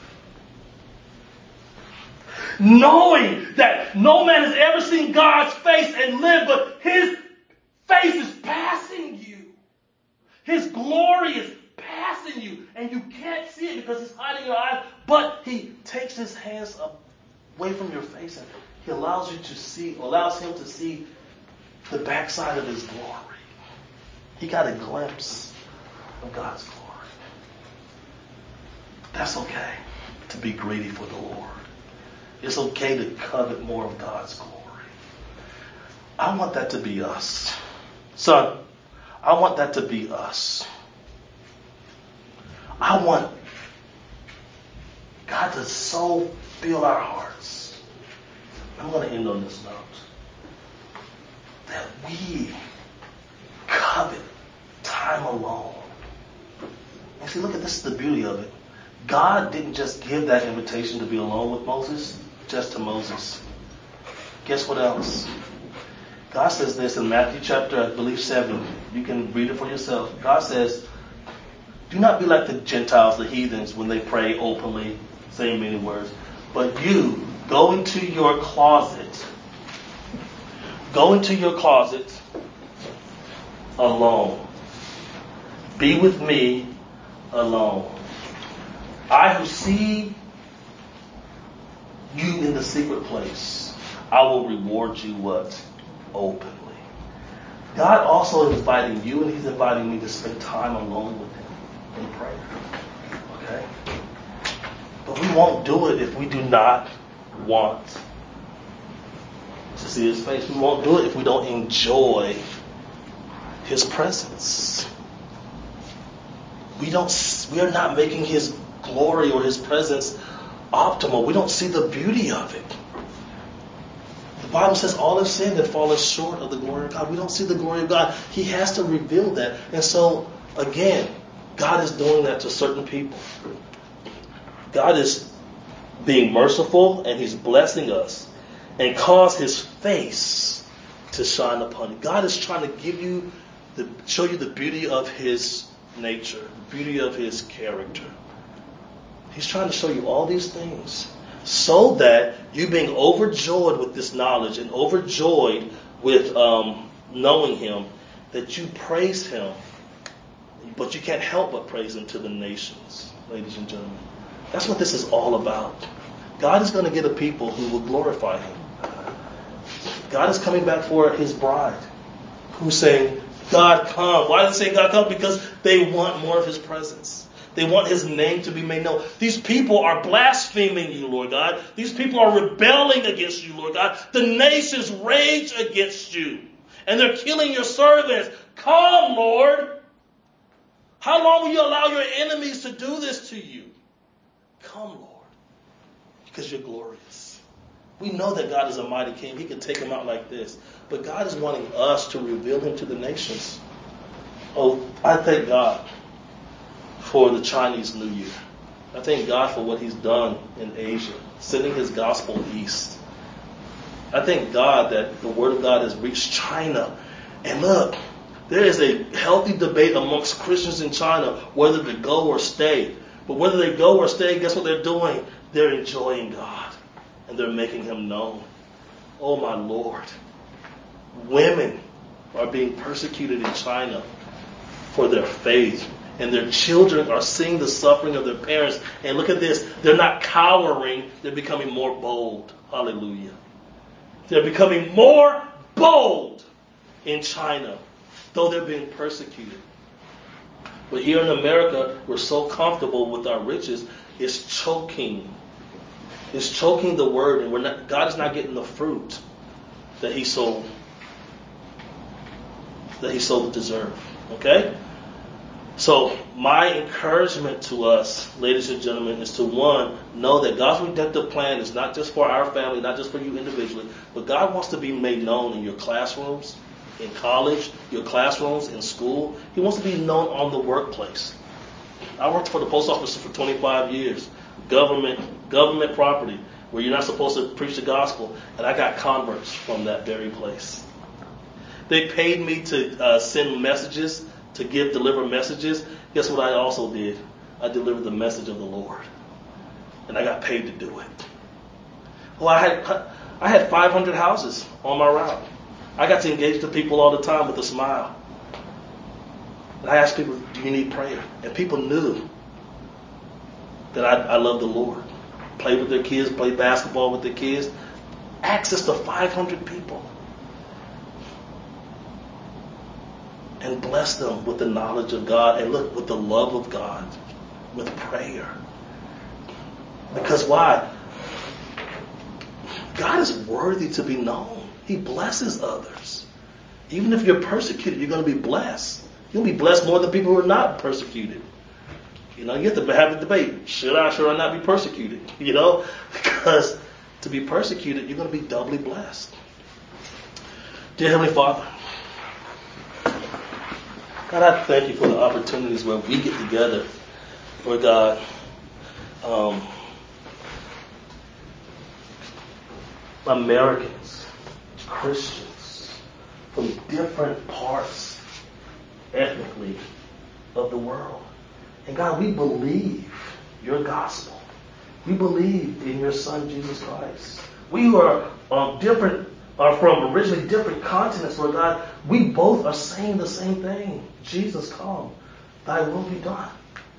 Knowing that no man has ever seen God's face and lived, but his face is passing you. His glory is passing you, and you can't see it because it's hiding your eyes, but he takes his hands away from your face and he allows him to see the backside of his glory. He got a glimpse of God's glory. That's okay to be greedy for the Lord. It's okay to covet more of God's glory. I want that to be us. Son, I want that to be us. I want God to so fill our hearts. I'm going to end on this note. That we covet time alone. And see, look at this, is the beauty of it. God didn't just give that invitation to be alone with Moses, just to Moses. Guess what else? God says this in Matthew chapter, I believe 7. You can read it for yourself. God says, do not be like the Gentiles, the heathens, when they pray openly, saying many words. But you, go into your closet. Go into your closet alone. Be with me alone. I who see you in the secret place, I will reward you what? Openly. God also is inviting you, and He's inviting me to spend time alone with Him in prayer. Okay? But we won't do it if we do not want to see His face. We won't do it if we don't enjoy His presence. We are not making His glory or His presence optimal. We don't see the beauty of it. The Bible says all have sinned and fallen short of the glory of God. We don't see the glory of God. He has to reveal that. And so, again, God is doing that to certain people. God is being merciful, and He's blessing us and cause His face to shine upon you. God is trying to show you the beauty of His nature, the beauty of His character. He's trying to show you all these things so that you being overjoyed with this knowledge and overjoyed with knowing Him, that you praise Him. But you can't help but praise Him to the nations, ladies and gentlemen. That's what this is all about. God is going to get a people who will glorify Him. God is coming back for His bride, who's saying, God come. Why is it saying God come? Because they want more of His presence. They want His name to be made known. These people are blaspheming you, Lord God. These people are rebelling against you, Lord God. The nations rage against you. And they're killing your servants. Come, Lord. How long will you allow your enemies to do this to you? Come, Lord. Because you're glorious. We know that God is a mighty king. He can take them out like this. But God is wanting us to reveal Him to the nations. Oh, I thank God for the Chinese New Year. I thank God for what He's done in Asia, sending His gospel east. I thank God that the Word of God has reached China. And look, there is a healthy debate amongst Christians in China whether to go or stay. But whether they go or stay, guess what they're doing? They're enjoying God. And they're making Him known. Oh my Lord. Women are being persecuted in China for their faith. And their children are seeing the suffering of their parents. And look at this. They're not cowering. They're becoming more bold. Hallelujah. They're becoming more bold in China, though they're being persecuted. But here in America, we're so comfortable with our riches, it's choking. It's choking the word, and God is not getting the fruit that He so deserves. Okay? So my encouragement to us, ladies and gentlemen, is to, one, know that God's redemptive plan is not just for our family, not just for you individually, but God wants to be made known in your classrooms, in college, your classrooms, in school. He wants to be known on the workplace. I worked for the post office for 25 years, government property, where you're not supposed to preach the gospel, and I got converts from that very place. They paid me to send messages, to deliver messages. Guess what I also did? I delivered the message of the Lord. And I got paid to do it. Well, I had 500 houses on my route. I got to engage the people all the time with a smile. And I asked people, do you need prayer? And people knew that I love the Lord. Play with their kids, play basketball with their kids. Access to 500 people. And bless them with the knowledge of God, and look, with the love of God, with prayer. Because why? God is worthy to be known. He blesses others. Even if you're persecuted, you're going to be blessed. You'll be blessed more than people who are not persecuted. You have to have the debate. Should I not be persecuted? Because to be persecuted, you're going to be doubly blessed. Dear Heavenly Father, God, I thank you for the opportunities where we get together, Lord God, Americans, Christians, from different parts, ethnically, of the world. And God, we believe your gospel. We believe in your Son, Jesus Christ. We who are from originally different continents, Lord God, we both are saying the same thing. Jesus, come. Thy will be done.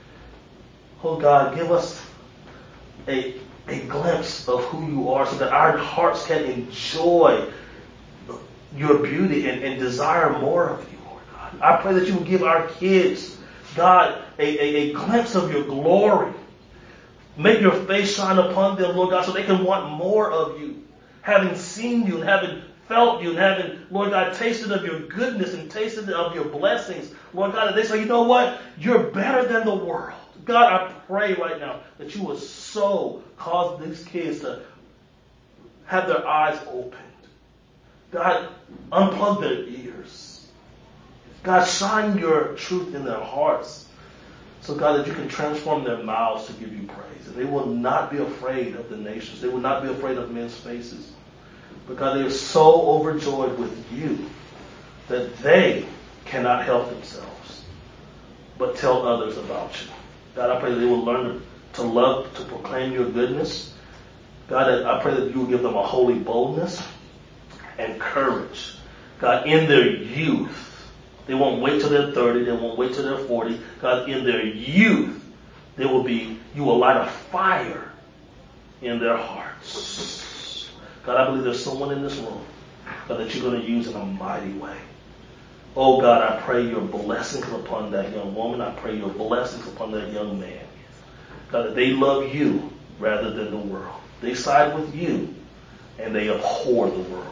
Oh God, give us a glimpse of who you are so that our hearts can enjoy your beauty and desire more of you, Lord God. I pray that you will give our kids, God, a glimpse of your glory. Make your face shine upon them, Lord God, so they can want more of you. Having seen you and having felt you and having, Lord God, tasted of your goodness and tasted of your blessings, Lord God, that they say, you know what? You're better than the world. God, I pray right now that you will so cause these kids to have their eyes opened. God, unplug their ears. God, shine your truth in their hearts. So, God, that you can transform their mouths to give you praise. And they will not be afraid of the nations. They will not be afraid of men's faces. But, God, they are so overjoyed with you that they cannot help themselves but tell others about you. God, I pray that they will learn to love, to proclaim your goodness. God, I pray that you will give them a holy boldness and courage. God, in their youth, they won't wait till they're 30. They won't wait till they're 40. God, in their youth, you will light a fire in their hearts. God, I believe there's someone in this room, God, that you're going to use in a mighty way. Oh, God, I pray your blessings upon that young woman. I pray your blessings upon that young man. God, that they love you rather than the world. They side with you and they abhor the world.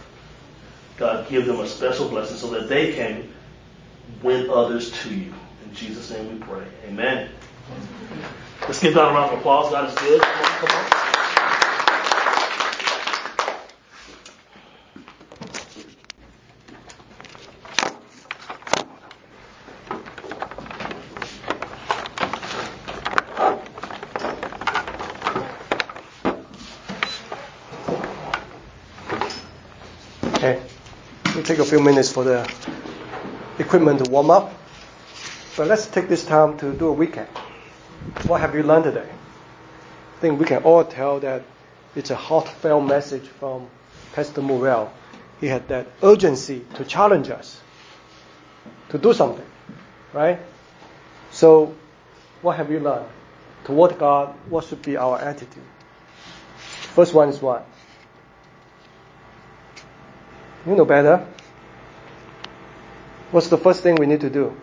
God, give them a special blessing so that they can win others to you. In Jesus' name we pray. Amen. Let's give God a round of applause. God is good. Come on. Okay, we'll take a few minutes for the equipment to warm up. But let's take this time to do a recap. What have you learned today? I think we can all tell that it's a heartfelt message from Pastor Morel. He had that urgency to challenge us to do something, right? So, what have you learned? Toward God, what should be our attitude? First one is what? You know better. What's the first thing we need to do?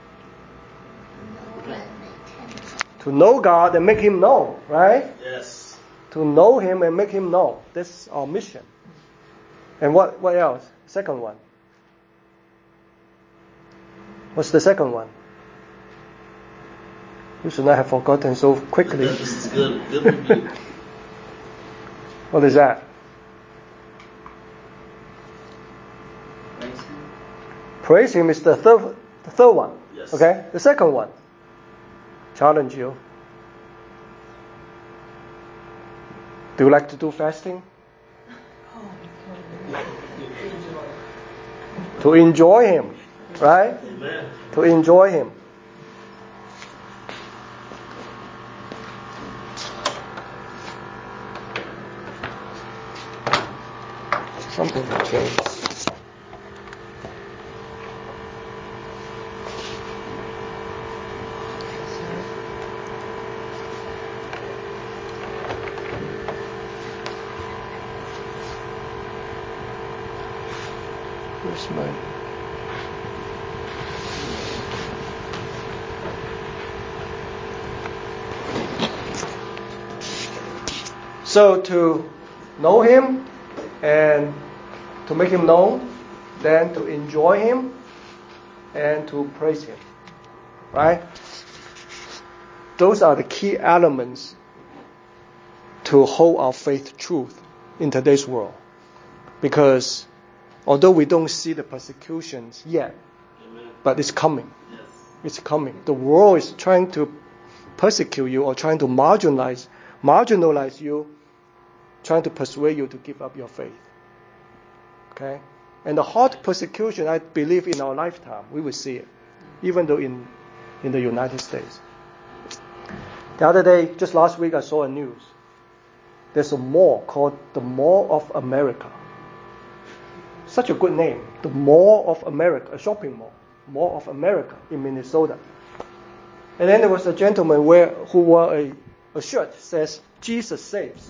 To know God and make Him known, right? Yes. To know Him and make Him known. That's our mission. And what else? Second one. What's the second one? You should not have forgotten so quickly. This is good. Good review. What is that? Praise Him is the third one. Yes. Okay? The second one. Challenge you. Do you like to do fasting? To enjoy Him. Right? Amen. To enjoy Him. Something has changed. Where's mine? So to know Him and to make Him known, then to enjoy Him and to praise Him. Right? those are the key elements to hold our faith truth in today's world. Because although we don't see the persecutions yet, but it's coming. Yes. It's coming. The world is trying to persecute you or trying to marginalize you, trying to persuade you to give up your faith. Okay? And the hard persecution, I believe in our lifetime, we will see it, even though in the United States. The other day, just last week, I saw a news. There's a mall called the Mall of America. Such a good name. The Mall of America, a shopping mall. Mall of America in Minnesota. And then there was a gentleman who wore a shirt that says, Jesus saves.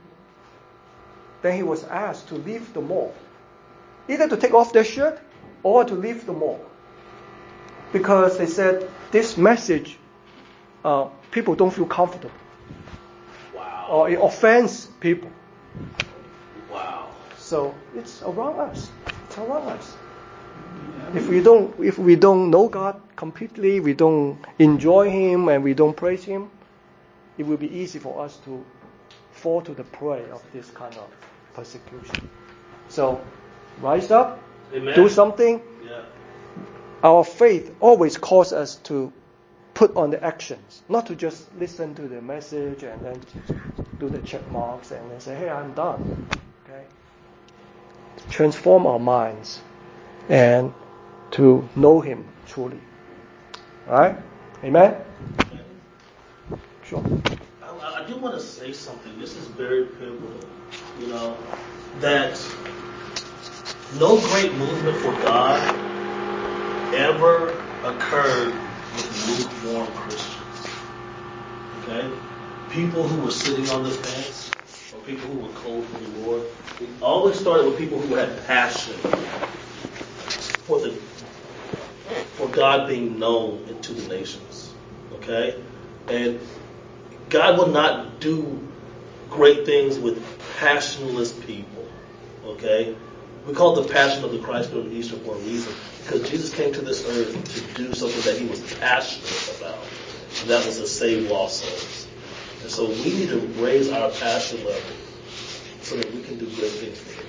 Then he was asked to leave the mall. Either to take off their shirt or to leave the mall. Because they said this message, people don't feel comfortable. Wow. Or it offends people. Wow. So it's around us. It's around us. If we don't know God completely, we don't enjoy Him, and we don't praise Him, it will be easy for us to fall to the prey of this kind of persecution. So rise up, Amen. do something. Yeah. Our faith always calls us to put on the actions, not to just listen to the message and then do the check marks and then say, hey, I'm done. Okay? Transform our minds and to know Him truly. All right? Amen? Sure. I do want to say something. This is very pivotal. That no great movement for God ever occurred with lukewarm Christians. Okay? People who were sitting on the fence, or people who were cold for the Lord. It always started with people who had passion for God being known to the nations. Okay? And God will not do great things with passionless people. Okay? We call it the Passion of the Christ during Easter for a reason. Because Jesus came to this earth to do something that He was passionate about. And that was to save lost souls. And so we need to raise our passion level so that we can do great things for Him.